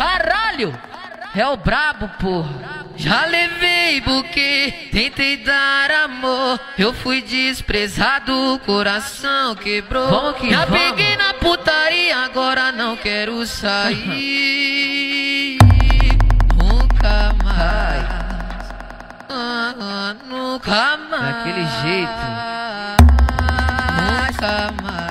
Caralho, é o brabo, porra. Já levei buquê, tentei dar amor. Eu fui desprezado, o coração quebrou. Já peguei na putaria, agora não quero sair. Nunca mais, nunca mais. Daquele jeito. Nunca mais.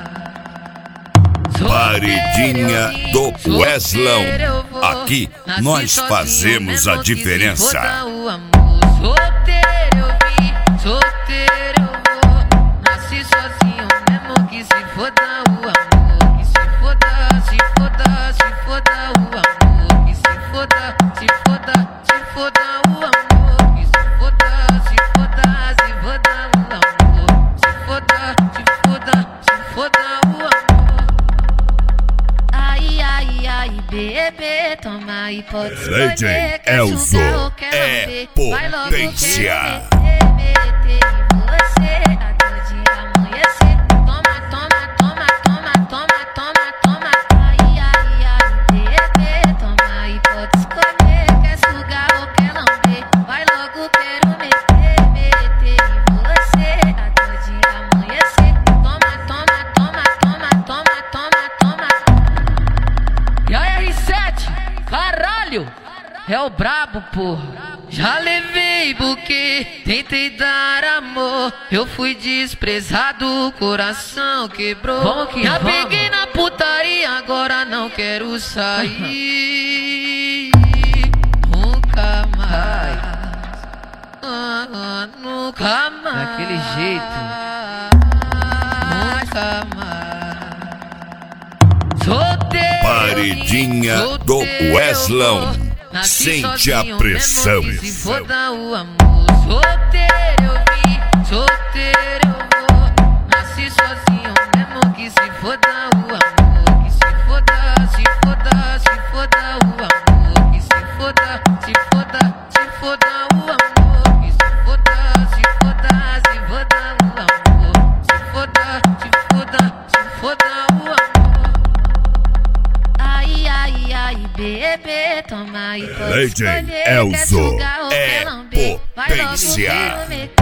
Paredinha do Weslão. Aqui nós fazemos a diferença. Solteiro eu vim, solteiro eu vou. Nasci sozinho mesmo que se foda o amor. Que se foda, se foda, se foda o amor. Que se foda, se foda, se foda o amor. Que se foda, se foda, se foda o amor. Se foda, se foda, se foda o amor. Ai, bebê, toma e pode escolher. DJ Elzo é potência. Meter em você até de amanhecer. Toma, toma, toma, toma, toma, toma, toma. Ai, bebê, toma e pode escolher. Quer sugar ou quer lamber? Vai logo, quero meter em você até de amanhecer. Toma, toma, toma, toma, toma, toma, toma. E aí, R7, caralho, é o brabo, porra. Já levei buquê, tentei dar amor. Eu fui desprezado, o coração quebrou. Já peguei na putaria, agora não quero sair. Nunca mais, nunca mais. Daquele jeito. Nunca mais. Solteiro, Paredinha do Weslão. Sente a pressão. Que se foda o amor. Solteiro eu vim, solteiro eu vou. Nasci sozinho mesmo que se foda o amor. Que se foda, se foda, se foda o amor. Que se foda, se foda, se foda o amor. Que se foda, se foda, se foda o amor. Se foda, se foda, se foda o amor. Ai, bebê, toma e pode DJ escolher. Quer Elzo sugar ou quer é lamber? Vai logo, potência. quero meter